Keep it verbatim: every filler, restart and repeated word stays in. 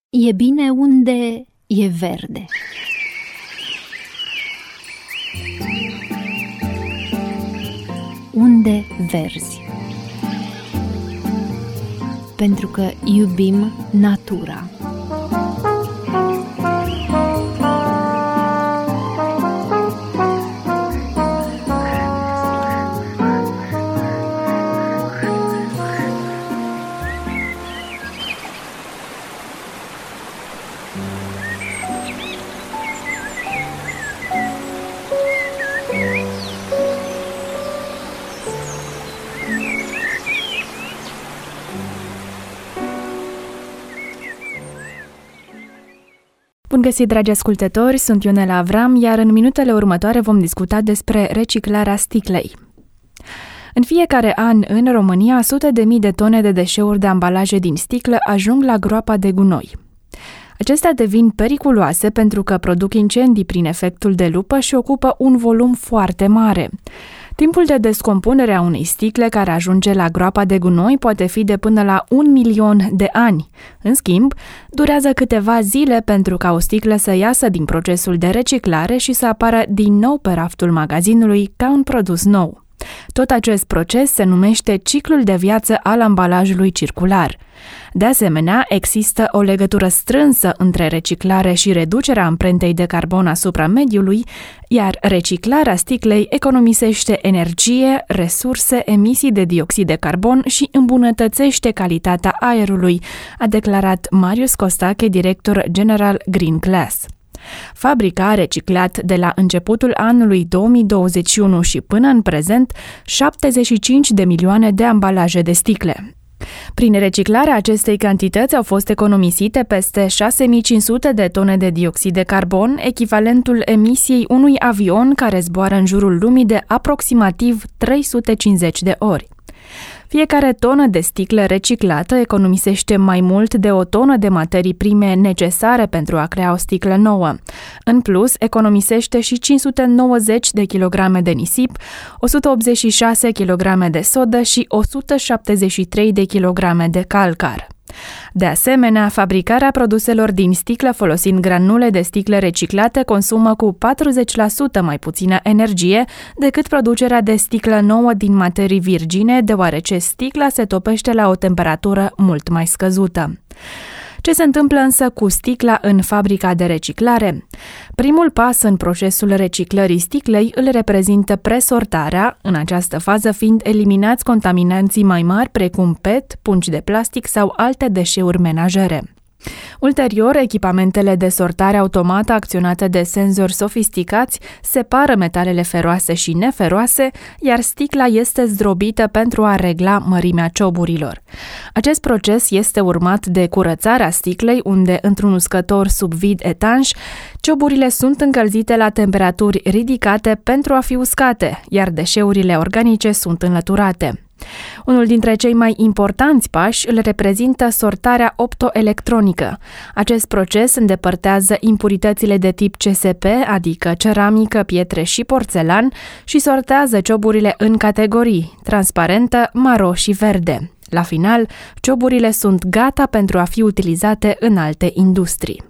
E bine unde e verde. Unde verzi. Pentru că iubim natura. Bun găsit, dragi ascultători, sunt Ionela Avram, iar în minutele următoare vom discuta despre reciclarea sticlei. În fiecare an, în România, sute de mii de tone de deșeuri de ambalaje din sticlă ajung la groapa de gunoi. Acestea devin periculoase pentru că produc incendii prin efectul de lupă și ocupă un volum foarte mare. Timpul de descompunere a unei sticle care ajunge la groapa de gunoi poate fi de până la un milion de ani. În schimb, durează câteva zile pentru ca o sticlă să iasă din procesul de reciclare și să apară din nou pe raftul magazinului ca un produs nou. Tot acest proces se numește ciclul de viață al ambalajului circular. De asemenea, există o legătură strânsă între reciclare și reducerea amprentei de carbon asupra mediului, iar reciclarea sticlei economisește energie, resurse, emisii de dioxid de carbon și îmbunătățește calitatea aerului, a declarat Marius Costache, director general Green Glass. Fabrica a reciclat de la începutul anului două mii douăzeci și unu și până în prezent șaptezeci și cinci de milioane de ambalaje de sticle. Prin reciclarea acestei cantități au fost economisite peste șase mii cinci sute de tone de dioxid de carbon, echivalentul emisiei unui avion care zboară în jurul lumii de aproximativ trei sute cincizeci de ori. Fiecare tonă de sticlă reciclată economisește mai mult de o tonă de materii prime necesare pentru a crea o sticlă nouă. În plus, economisește și cinci sute nouăzeci de kilograme de nisip, o sută optzeci și șase kilograme de sodă și o sută șaptezeci și trei de kilograme de calcar. De asemenea, fabricarea produselor din sticlă folosind granule de sticle reciclate consumă cu patruzeci la sută mai puțină energie decât producerea de sticlă nouă din materii virgine, deoarece sticla se topește la o temperatură mult mai scăzută. Ce se întâmplă însă cu sticla în fabrica de reciclare? Primul pas în procesul reciclării sticlei îl reprezintă presortarea, în această fază fiind eliminați contaminanții mai mari precum P E T, pungi de plastic sau alte deșeuri menajere. Ulterior, echipamentele de sortare automată acționate de senzori sofisticați separă metalele feroase și neferoase, iar sticla este zdrobită pentru a regla mărimea cioburilor. Acest proces este urmat de curățarea sticlei, unde, într-un uscător sub vid etanș, cioburile sunt încălzite la temperaturi ridicate pentru a fi uscate, iar deșeurile organice sunt înlăturate. Unul dintre cei mai importanți pași îl reprezintă sortarea optoelectronică. Acest proces îndepărtează impuritățile de tip C S P, adică ceramică, pietre și porțelan, și sortează cioburile în categorii: transparentă, maro și verde. La final, cioburile sunt gata pentru a fi utilizate în alte industrii.